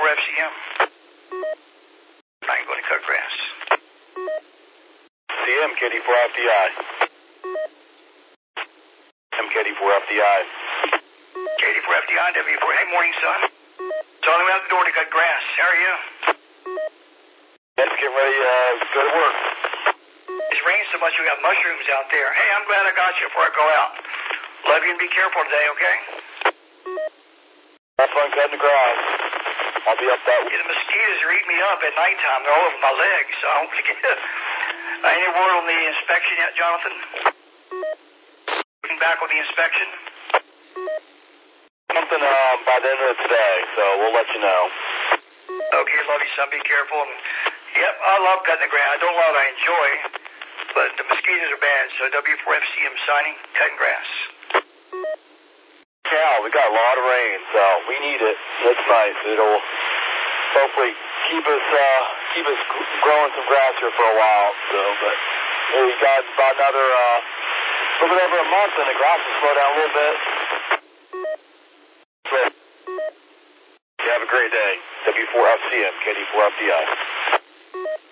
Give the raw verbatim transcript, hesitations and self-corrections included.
F C M. I'm going to cut grass. C M, K D four F D I. M K D four F D I. K D four F D I, W four. Hey, morning, son. Telling me out the door to cut grass. How are you? Let's get ready to uh, go to work. It's raining so much we got mushrooms out there. Hey, I'm glad I got you before I go out. Love you and be careful today, okay? Have fun cutting the grass. I'll be up that way. Yeah, the mosquitoes are eating me up at nighttime. They're all over my legs, so I don't forget. Any word on the inspection yet, Jonathan? Looking back on the inspection? Something um, by the end of today, so we'll let you know. Okay, love you, son. Be careful. And, yep, I love cutting the grass. I don't love it. I enjoy. But the mosquitoes are bad, so W four F C M signing, cutting grass. Yeah, we got a lot of rain, so we need it. It's nice. It'll hopefully keep us uh, keep us growing some grass here for a while. So, but hey, we got about another uh, little bit over a month, and the grass will slow down a little bit. So, you have a great day. W four F C M, K D four F D I.